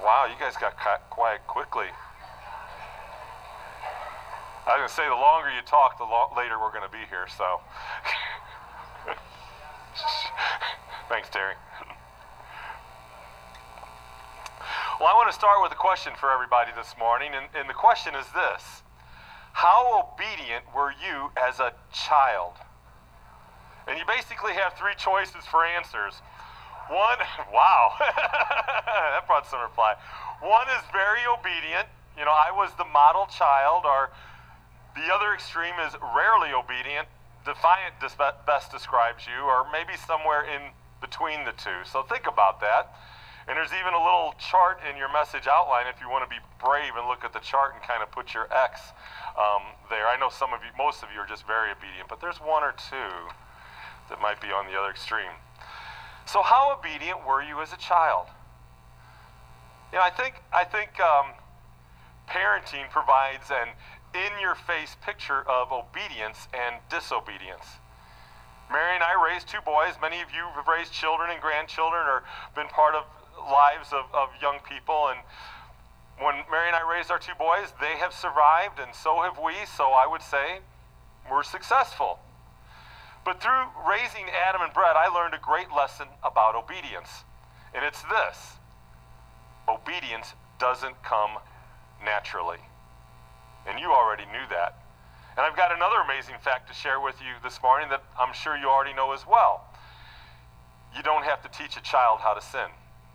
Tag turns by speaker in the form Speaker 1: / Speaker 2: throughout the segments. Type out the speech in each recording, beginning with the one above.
Speaker 1: Wow, you guys got quiet quickly. I was going to say, the longer you talk, the later we're going to be here, so. Thanks, Terry. Well, I want to start with a question for everybody this morning, and the question is this. How obedient were you as a child? And you basically have three choices for answers. One, wow, that brought some reply. One is very obedient. You know, I was the model child, or the other extreme is rarely obedient. Defiant best describes you, or maybe somewhere in between the two. So think about that. And there's even a little chart in your message outline if you want to be brave and look at the chart and kind of put your X there. I know some of you, most of you are just very obedient, but there's one or two that might be on the other extreme. So how obedient were you as a child? You know, I think parenting provides an in-your-face picture of obedience and disobedience. Mary and I raised two boys. Many of you have raised children and grandchildren or been part of lives of young people. And when Mary and I raised our two boys, they have survived, and so have we. So I would say we're successful. But through raising Adam and Brett, I learned a great lesson about obedience. And it's this: obedience doesn't come naturally. And you already knew that. And I've got another amazing fact to share with you this morning that I'm sure you already know as well. You don't have to teach a child how to sin.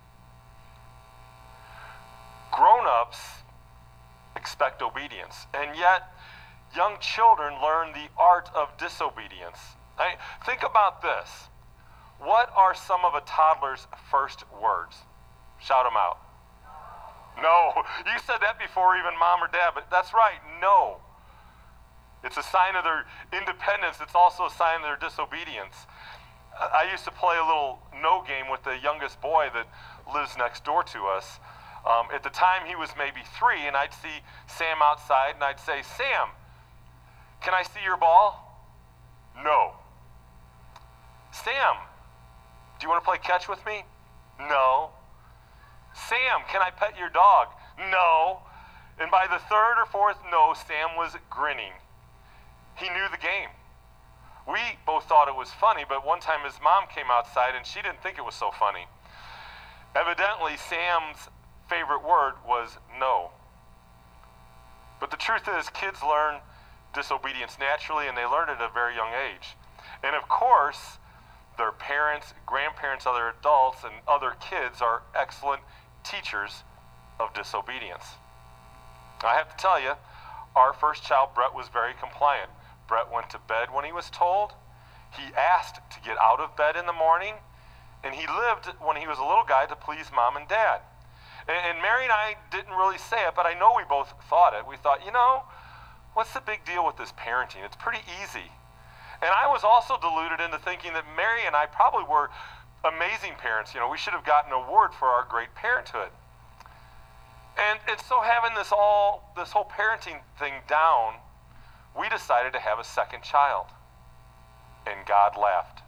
Speaker 1: Grown-ups expect obedience, and yet young children learn the art of disobedience. Think about this. What are some of a toddler's first words? Shout them out. No. You said that before even mom or dad, but that's right, no. It's a sign of their independence. It's also a sign of their disobedience. I used to play a little no game with the youngest boy that lives next door to us. At the time, he was maybe 3, and I'd see Sam outside, and I'd say, Sam, can I see your ball? No. Sam, do you want to play catch with me? No. Sam, can I pet your dog? No. And by the third or fourth no, Sam was grinning. He knew the game. We both thought it was funny, but one time his mom came outside and she didn't think it was so funny. Evidently, Sam's favorite word was no. But the truth is, kids learn disobedience naturally, and they learn it at a very young age. And of course, their parents, grandparents, other adults, and other kids are excellent teachers of disobedience. I have to tell you, our first child, Brett, was very compliant. Brett went to bed when he was told. He asked to get out of bed in the morning, and he lived, when he was a little guy, to please mom and dad. And Mary and I didn't really say it, but I know we both thought it. We thought, you know, what's the big deal with this parenting? It's pretty easy. And I was also deluded into thinking that Mary and I probably were amazing parents. You know, we should have gotten an award for our great parenthood. And it's so having this whole parenting thing down, we decided to have a second child. And God laughed.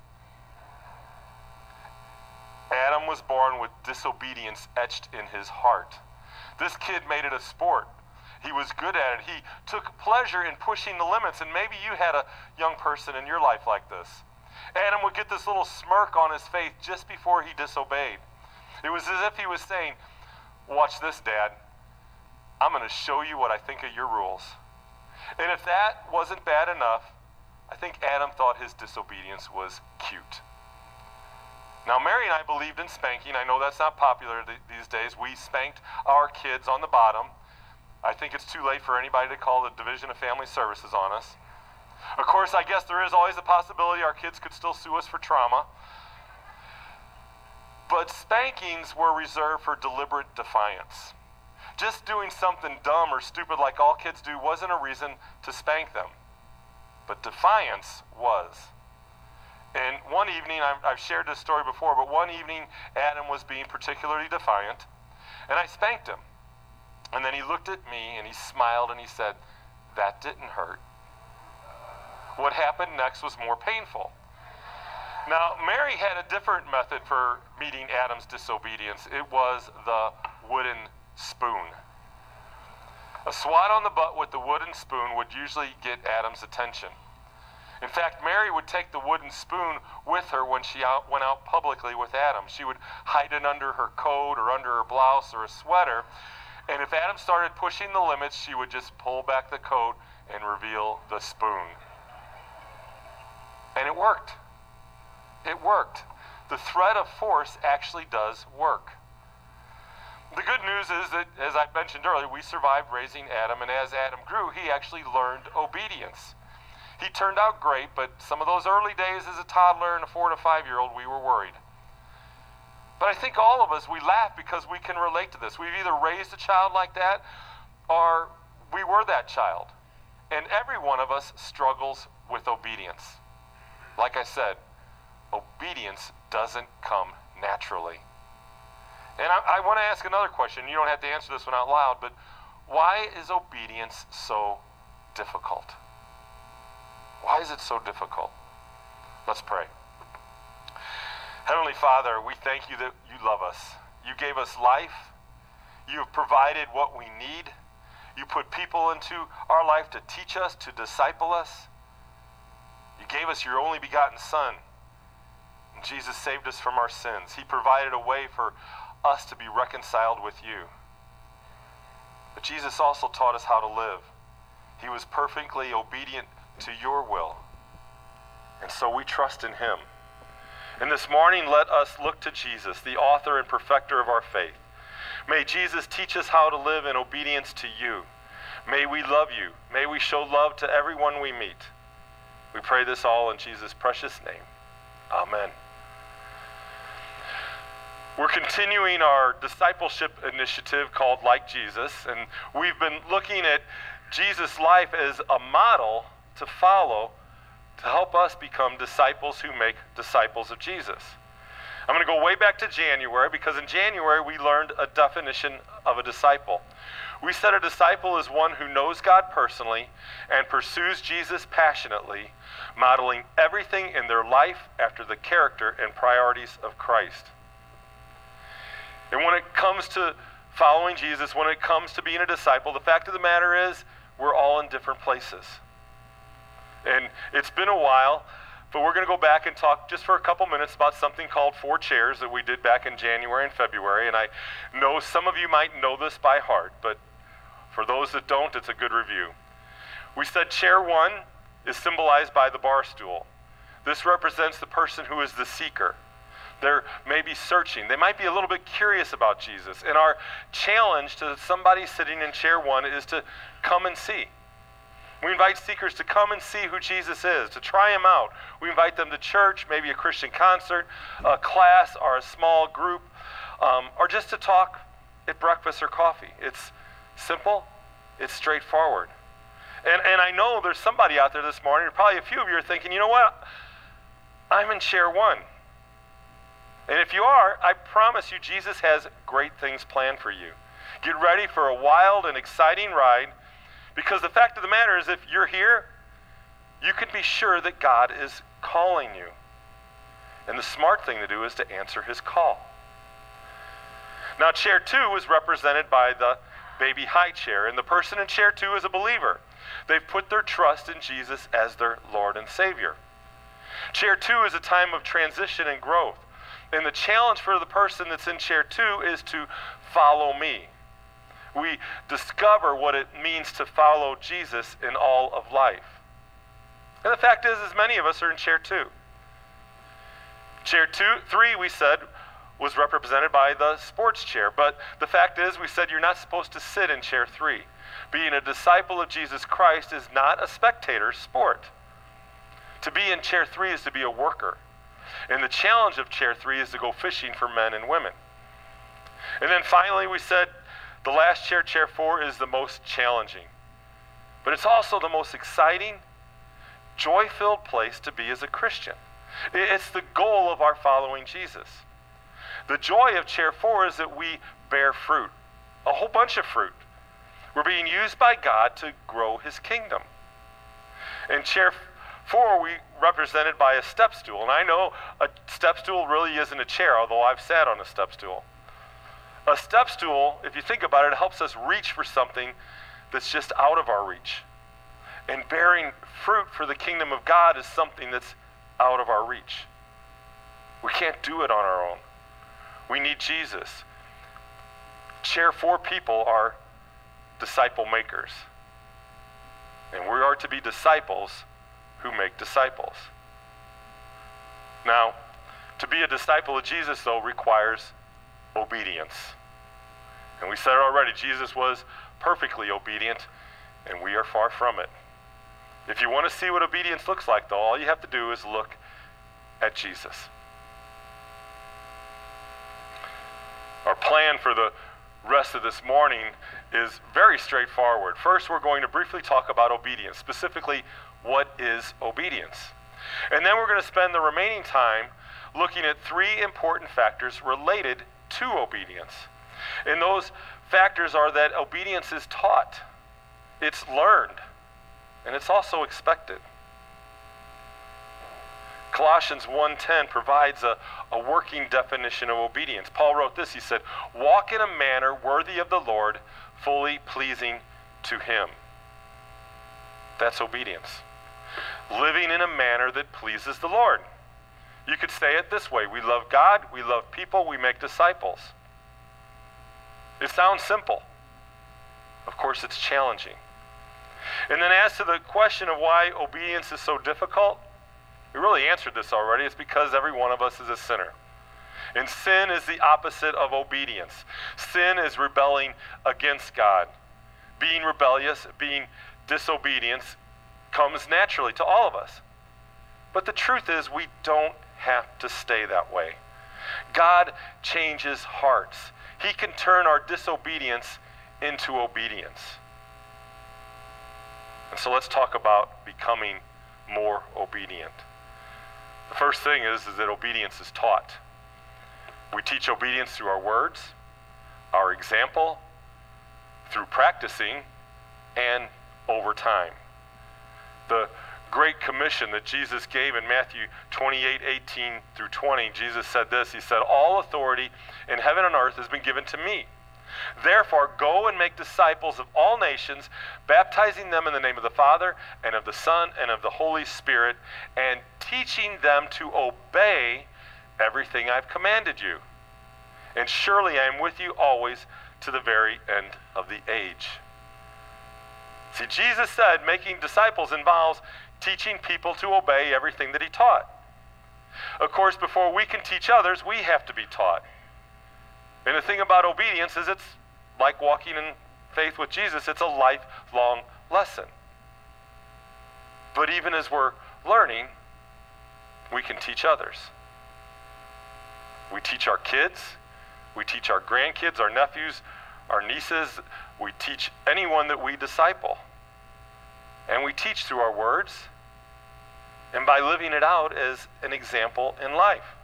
Speaker 1: Adam was born with disobedience etched in his heart. This kid made it a sport. He was good at it. He took pleasure in pushing the limits, and maybe you had a young person in your life like this. Adam would get this little smirk on his face just before he disobeyed. It was as if he was saying, watch this, Dad. I'm going to show you what I think of your rules. And if that wasn't bad enough, I think Adam thought his disobedience was cute. Now, Mary and I believed in spanking. I know that's not popular these days. We spanked our kids on the bottom. I think it's too late for anybody to call the Division of Family Services on us. Of course, I guess there is always a possibility our kids could still sue us for trauma. But spankings were reserved for deliberate defiance. Just doing something dumb or stupid like all kids do wasn't a reason to spank them. But defiance was. And one evening, I've shared this story before, but one evening Adam was being particularly defiant, and I spanked him. And then he looked at me and he smiled and he said, that didn't hurt. What happened next was more painful. Now, Mary had a different method for meeting Adam's disobedience. It was the wooden spoon. A swat on the butt with the wooden spoon would usually get Adam's attention. In fact, Mary would take the wooden spoon with her when she went out publicly with Adam. She would hide it under her coat or under her blouse or a sweater. And if Adam started pushing the limits, she would just pull back the coat and reveal the spoon. And it worked. It worked. The thread of force actually does work. The good news is that, as I mentioned earlier, we survived raising Adam, and as Adam grew, he actually learned obedience. He turned out great, but some of those early days as a toddler and a 4 to 5-year-old, we were worried. But I think all of us, we laugh because we can relate to this. We've either raised a child like that, or we were that child. And every one of us struggles with obedience. Like I said, obedience doesn't come naturally. And I want to ask another question. You don't have to answer this one out loud, but why is obedience so difficult? Why is it so difficult? Let's pray. Heavenly Father, we thank you that you love us. You gave us life. You have provided what we need. You put people into our life to teach us, to disciple us. You gave us your only begotten Son. And Jesus saved us from our sins. He provided a way for us to be reconciled with you. But Jesus also taught us how to live. He was perfectly obedient to your will. And so we trust in him. And this morning, let us look to Jesus, the author and perfecter of our faith. May Jesus teach us how to live in obedience to you. May we love you. May we show love to everyone we meet. We pray this all in Jesus' precious name. Amen. We're continuing our discipleship initiative called Like Jesus, and we've been looking at Jesus' life as a model to follow to help us become disciples who make disciples of Jesus. I'm going to go way back to January, because in January we learned a definition of a disciple. We said a disciple is one who knows God personally and pursues Jesus passionately, modeling everything in their life after the character and priorities of Christ. And when it comes to following Jesus, when it comes to being a disciple, the fact of the matter is we're all in different places. And it's been a while, but we're going to go back and talk just for a couple minutes about something called 4 chairs that we did back in January and February. And I know some of you might know this by heart, but for those that don't, it's a good review. We said chair 1 is symbolized by the bar stool. This represents the person who is the seeker. They're maybe searching. They might be a little bit curious about Jesus. And our challenge to somebody sitting in chair 1 is to come and see. We invite seekers to come and see who Jesus is, to try him out. We invite them to church, maybe a Christian concert, a class, or a small group, or just to talk at breakfast or coffee. It's simple. It's straightforward. And I know there's somebody out there this morning, or probably a few of you are thinking, you know what? I'm in chair 1. And if you are, I promise you Jesus has great things planned for you. Get ready for a wild and exciting ride, because the fact of the matter is if you're here, you can be sure that God is calling you. And the smart thing to do is to answer his call. Now, chair 2 is represented by the baby high chair, and the person in chair 2 is a believer. They've put their trust in Jesus as their Lord and Savior. Chair 2 is a time of transition and growth. And the challenge for the person that's in chair 2 is to follow me. We discover what it means to follow Jesus in all of life. And the fact is many of us are in chair 2. Chair 3, we said, was represented by the sports chair. But the fact is, we said you're not supposed to sit in chair 3. Being a disciple of Jesus Christ is not a spectator sport. To be in chair 3 is to be a worker. And the challenge of chair 3 is to go fishing for men and women. And then finally we said the last chair, chair 4, is the most challenging. But it's also the most exciting, joy-filled place to be as a Christian. It's the goal of our following Jesus. The joy of chair 4 is that we bear fruit, a whole bunch of fruit. We're being used by God to grow his kingdom. In chair 4, we represented by a step stool. And I know a step stool really isn't a chair, although I've sat on a step stool. A step stool, if you think about it, helps us reach for something that's just out of our reach. And bearing fruit for the kingdom of God is something that's out of our reach. We can't do it on our own. We need Jesus. Chair 4 people are disciple makers. And we are to be disciples who make disciples. Now, to be a disciple of Jesus, though, requires obedience. And we said it already, Jesus was perfectly obedient, and we are far from it. If you want to see what obedience looks like, though, all you have to do is look at Jesus. Our plan for the rest of this morning is very straightforward. First, we're going to briefly talk about obedience, specifically, what is obedience? And then we're going to spend the remaining time looking at 3 important factors related to obedience. And those factors are that obedience is taught, it's learned, and it's also expected. Colossians 1:10 provides a working definition of obedience. Paul wrote this, he said, "Walk in a manner worthy of the Lord, fully pleasing to him." That's obedience. Living in a manner that pleases the Lord. You could say it this way: we love God, we love people, we make disciples. It sounds simple. Of course, it's challenging. And then as to the question of why obedience is so difficult, we really answered this already. It's because every one of us is a sinner. And sin is the opposite of obedience. Sin is rebelling against God. Being rebellious, being disobedient comes naturally to all of us. But the truth is, we don't have to stay that way. God changes hearts. He can turn our disobedience into obedience. And so let's talk about becoming more obedient. The first thing is that obedience is taught. We teach obedience through our words, our example, through practicing, and over time. The Great Commission that Jesus gave in Matthew 28:18-20, Jesus said this, he said, "All authority in heaven and earth has been given to me. Therefore, go and make disciples of all nations, baptizing them in the name of the Father, and of the Son, and of the Holy Spirit, and teaching them to obey everything I've commanded you. And surely I am with you always to the very end of the age." See, Jesus said making disciples involves teaching people to obey everything that he taught. Of course, before we can teach others, we have to be taught. And the thing about obedience is it's like walking in faith with Jesus. It's a lifelong lesson. But even as we're learning, we can teach others. We teach our kids. We teach our grandkids, our nephews, our nieces. We teach anyone that we disciple. And we teach through our words and by living it out as an example in life.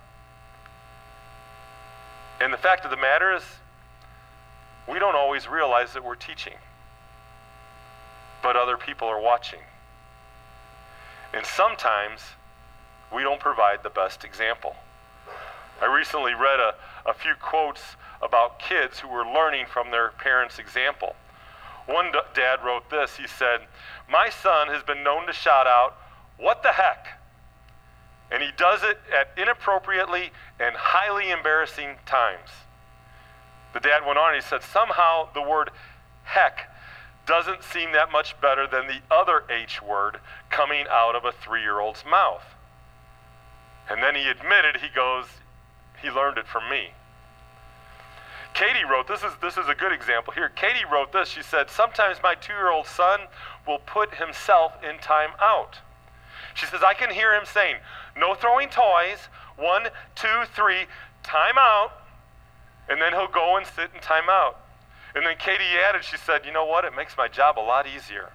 Speaker 1: And the fact of the matter is, we don't always realize that we're teaching, but other people are watching. And sometimes we don't provide the best example. I recently read a few quotes about kids who were learning from their parents' example. One dad wrote this, he said, "My son has been known to shout out, 'What the heck?' And he does it at inappropriately and highly embarrassing times." The dad went on and he said, "Somehow the word heck doesn't seem that much better than the other H word coming out of a 3-year-old's mouth." And then he admitted, he learned it from me. Katie wrote, this is a good example here. Katie wrote this, she said, "Sometimes my 2-year-old son will put himself in time out. She says, I can hear him saying, 'No throwing toys, 1, 2, 3, time out.' And then he'll go and sit in time out." And then Katie added, she said, "You know what? It makes my job a lot easier."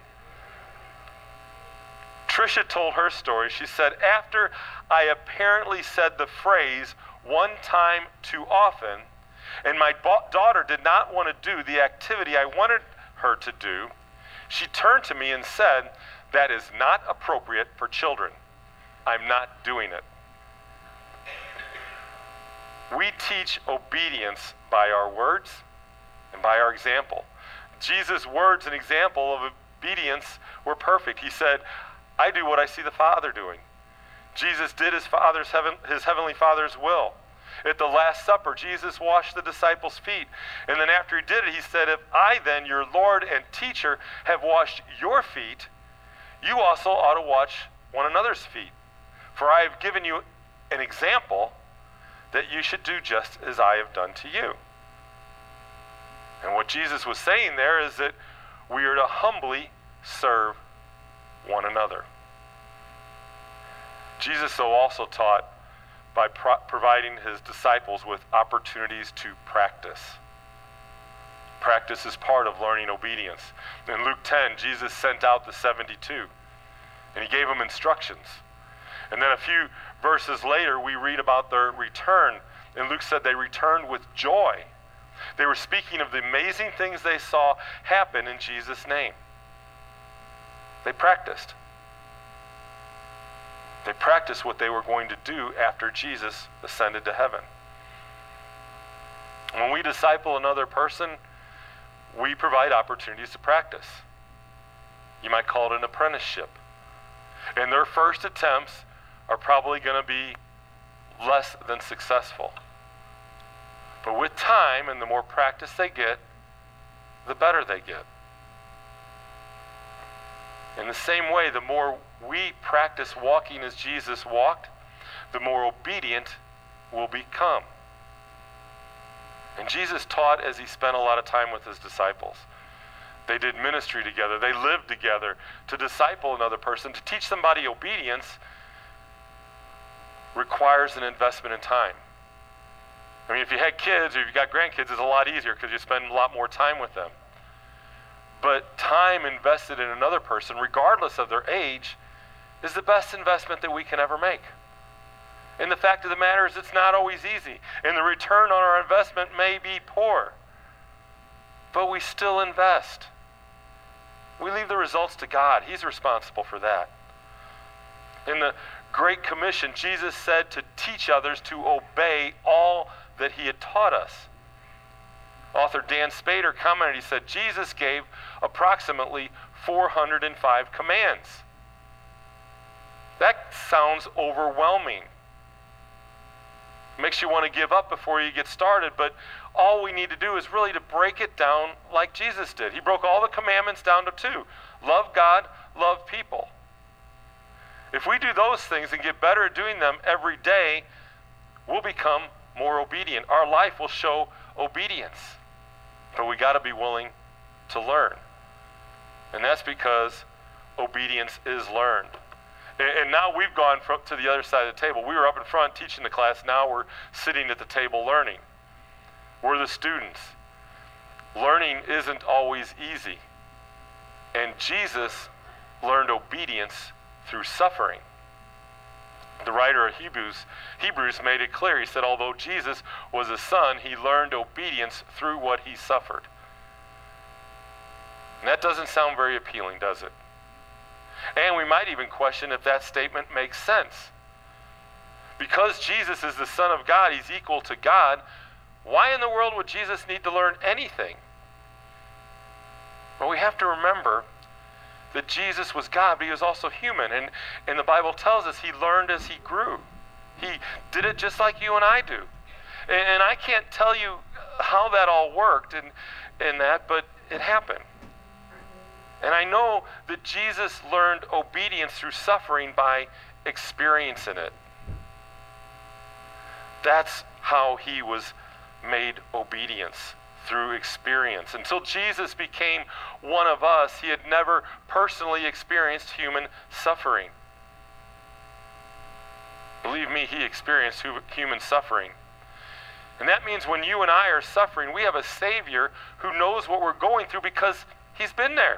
Speaker 1: Trisha told her story. She said, "After I apparently said the phrase 'one time too often,' and my daughter did not want to do the activity I wanted her to do, she turned to me and said, 'That is not appropriate for children. I'm not doing it.'" We teach obedience by our words and by our example. Jesus' words and example of obedience were perfect. He said, I do what I see the Father doing. Jesus did his heavenly Father's will. At the Last Supper, Jesus washed the disciples' feet. And then after he did it, he said, if I then, your Lord and teacher, have washed your feet, you also ought to wash one another's feet. For I have given you an example that you should do just as I have done to you. And what Jesus was saying there is that we are to humbly serve one another. Jesus so also taught by providing his disciples with opportunities to practice. Practice is part of learning obedience. In Luke 10, Jesus sent out the 72, and he gave them instructions. And then a few verses later, we read about their return, and Luke said they returned with joy. They were speaking of the amazing things they saw happen in Jesus' name. They practiced. They practiced what they were going to do after Jesus ascended to heaven. When we disciple another person, we provide opportunities to practice. You might call it an apprenticeship. And their first attempts are probably going to be less than successful. But with time and the more practice they get, the better they get. In the same way, the more we practice walking as Jesus walked, the more obedient we'll become. And Jesus taught as he spent a lot of time with his disciples. They did ministry together. They lived together. To disciple another person, to teach somebody obedience, requires an investment in time. I mean, if you had kids or if you got grandkids, it's a lot easier because you spend a lot more time with them. But time invested in another person, regardless of their age, is the best investment that we can ever make. And the fact of the matter is it's not always easy. And the return on our investment may be poor. But we still invest. We leave the results to God. He's responsible for that. In the Great Commission, Jesus said to teach others to obey all that he had taught us. Author Dan Spader commented, he said, Jesus gave approximately 405 commands. That sounds overwhelming. Makes you want to give up before you get started, but all we need to do is really to break it down like Jesus did. He broke all the commandments down to two. Love God, love people. If we do those things and get better at doing them every day, we'll become more obedient. Our life will show obedience. But we got to be willing to learn. And that's because obedience is learned. And now we've gone to the other side of the table. We were up in front teaching the class. Now we're sitting at the table learning. We're the students. Learning isn't always easy. And Jesus learned obedience through suffering. The writer of Hebrews made it clear. He said, although Jesus was a son, he learned obedience through what he suffered. And that doesn't sound very appealing, does it? And we might even question if that statement makes sense. Because Jesus is the Son of God, he's equal to God, why in the world would Jesus need to learn anything? Well, we have to remember that Jesus was God, but he was also human. And the Bible tells us he learned as he grew. He did it just like you and I do. And I can't tell you how that all worked in that, but it happened. And I know that Jesus learned obedience through suffering by experiencing it. That's how he was made obedience, through experience. Until Jesus became one of us, he had never personally experienced human suffering. Believe me, he experienced human suffering. And that means when you and I are suffering, we have a Savior who knows what we're going through because he's been there.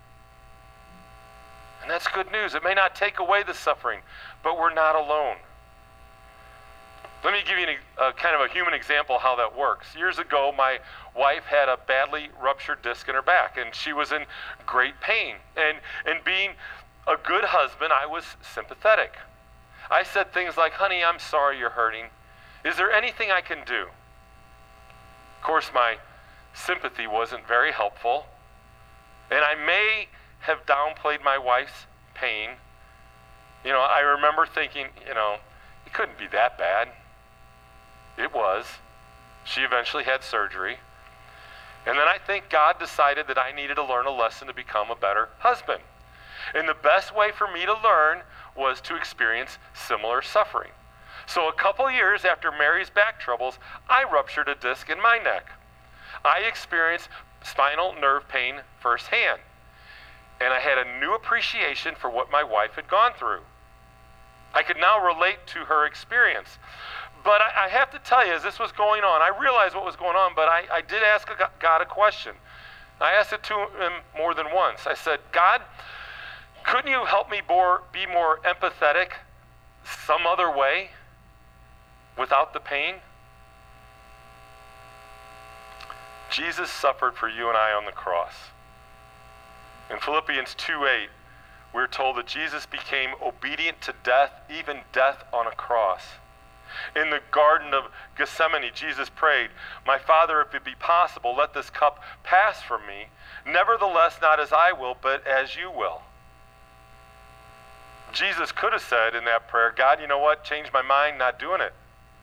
Speaker 1: And that's good news. It may not take away the suffering, but we're not alone. Let me give you a kind of a human example how that works. Years ago, my wife had a badly ruptured disc in her back, and she was in great pain. And being a good husband, I was sympathetic. I said things like, honey, I'm sorry you're hurting. Is there anything I can do? Of course, my sympathy wasn't very helpful, and I may have downplayed my wife's pain. I remember thinking, it couldn't be that bad. It was. She eventually had surgery. And then I think God decided that I needed to learn a lesson to become a better husband. And the best way for me to learn was to experience similar suffering. So a couple years after Mary's back troubles, I ruptured a disc in my neck. I experienced spinal nerve pain firsthand. And I had a new appreciation for what my wife had gone through. I could now relate to her experience. But I have to tell you, as this was going on, I realized what was going on, but I did ask God a question. I asked it to him more than once. I said, God, couldn't you help me be more empathetic some other way without the pain? Jesus suffered for you and I on the cross. In Philippians 2:8, we're told that Jesus became obedient to death, even death on a cross. In the Garden of Gethsemane, Jesus prayed, "My Father, if it be possible, let this cup pass from me. Nevertheless, not as I will, but as you will." Jesus could have said in that prayer, God, you know what? Change my mind, not doing it.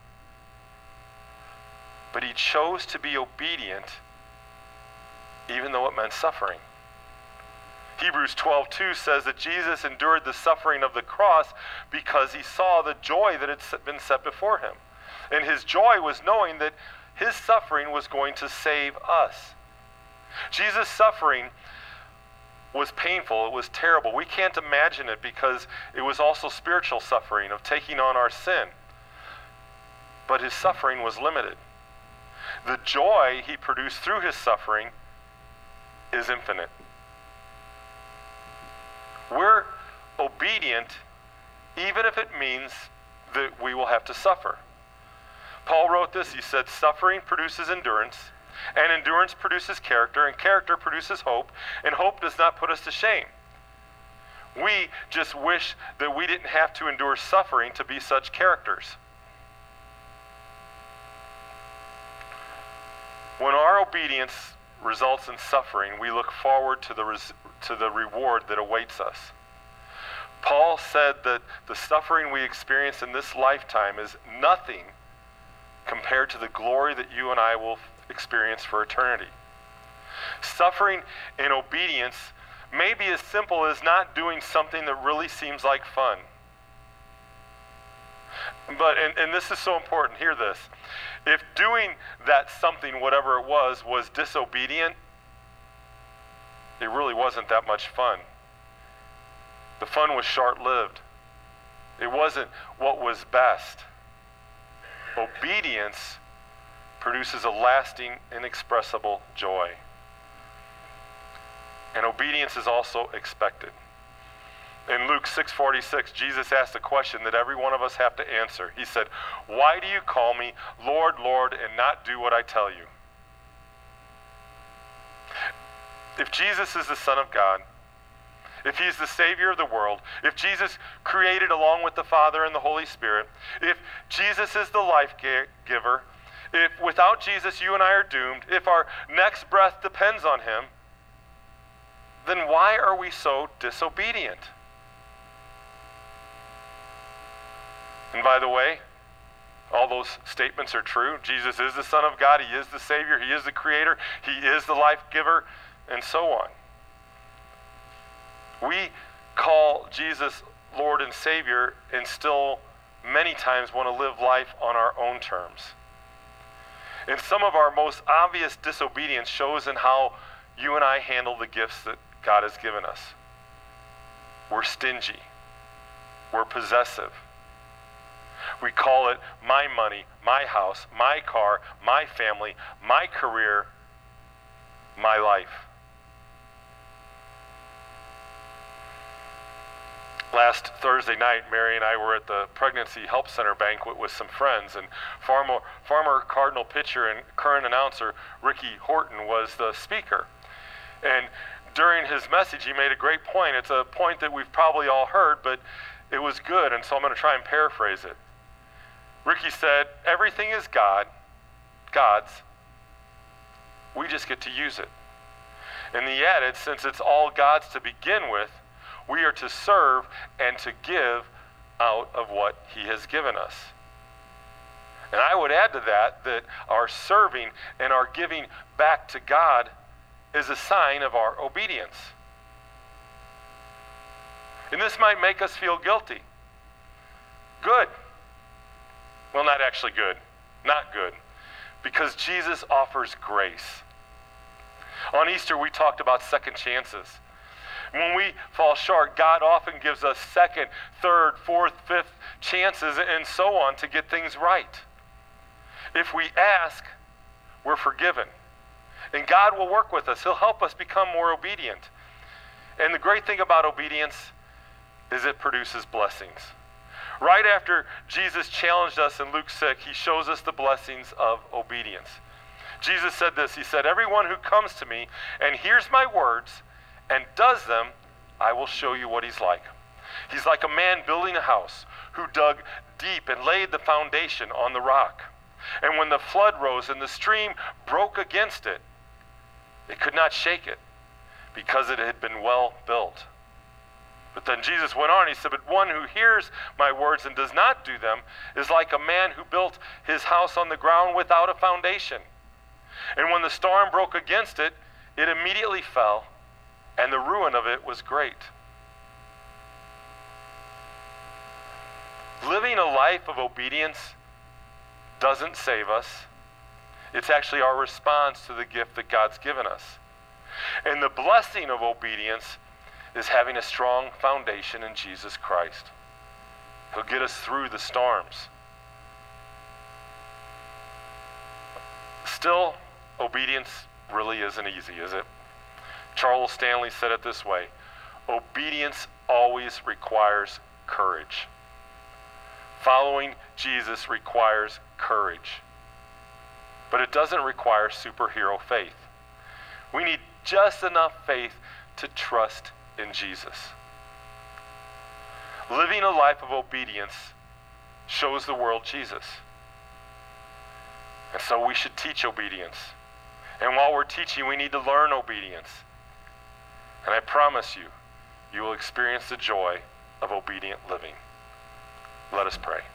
Speaker 1: But he chose to be obedient, even though it meant suffering. Hebrews 12:2 says that Jesus endured the suffering of the cross because he saw the joy that had been set before him. And his joy was knowing that his suffering was going to save us. Jesus' suffering was painful. It was terrible. We can't imagine it because it was also spiritual suffering of taking on our sin. But his suffering was limited. The joy he produced through his suffering is infinite. We're obedient even if it means that we will have to suffer. Paul wrote this. He said, suffering produces endurance, and endurance produces character, and character produces hope, and hope does not put us to shame. We just wish that we didn't have to endure suffering to be such characters. When our obedience results in suffering, we look forward to the reward that awaits us. Paul said that the suffering we experience in this lifetime is nothing compared to the glory that you and I will experience for eternity. Suffering in obedience may be as simple as not doing something that really seems like fun. But, and this is so important, hear this. If doing that something, whatever it was disobedient, it really wasn't that much fun. The fun was short-lived. It wasn't what was best. Obedience produces a lasting, inexpressible joy. And obedience is also expected. In Luke 6:46, Jesus asked a question that every one of us have to answer. He said, "Why do you call me Lord, Lord, and not do what I tell you?" If Jesus is the Son of God, if he's the Savior of the world, if Jesus created along with the Father and the Holy Spirit, if Jesus is the life giver, if without Jesus you and I are doomed, if our next breath depends on him, then why are we so disobedient? And by the way, all those statements are true. Jesus is the Son of God. He is the Savior. He is the Creator. He is the life giver, and so on. We call Jesus Lord and Savior and still many times want to live life on our own terms. And some of our most obvious disobedience shows in how you and I handle the gifts that God has given us. We're stingy. We're possessive. We call it my money, my house, my car, my family, my career, my life. Last Thursday night, Mary and I were at the Pregnancy Help Center banquet with some friends, and former Cardinal pitcher and current announcer Ricky Horton was the speaker. And during his message, he made a great point. It's a point that we've probably all heard, but it was good, and so I'm going to try and paraphrase it. Ricky said, everything is God's. We just get to use it. And he added, since it's all God's to begin with, we are to serve and to give out of what he has given us. And I would add to that our serving and our giving back to God is a sign of our obedience. And this might make us feel guilty. Good. Well, not actually good. Not good. Because Jesus offers grace. On Easter, we talked about second chances. When we fall short, God often gives us second, third, fourth, fifth chances and so on to get things right. If we ask, we're forgiven. And God will work with us. He'll help us become more obedient. And the great thing about obedience is it produces blessings. Right after Jesus challenged us in Luke 6, he shows us the blessings of obedience. Jesus said this, he said, everyone who comes to me and hears my words and does them, I will show you what he's like. He's like a man building a house who dug deep and laid the foundation on the rock. And when the flood rose and the stream broke against it, it could not shake it because it had been well built. But then Jesus went on, he said, but one who hears my words and does not do them is like a man who built his house on the ground without a foundation. And when the storm broke against it, it immediately fell, and the ruin of it was great. Living a life of obedience doesn't save us. It's actually our response to the gift that God's given us. And the blessing of obedience is having a strong foundation in Jesus Christ. He'll get us through the storms. Still, obedience really isn't easy, is it? Charles Stanley said it this way, obedience always requires courage. Following Jesus requires courage. But it doesn't require superhero faith. We need just enough faith to trust in Jesus. Living a life of obedience shows the world Jesus. And so we should teach obedience. And while we're teaching, we need to learn obedience. And I promise you, you will experience the joy of obedient living. Let us pray.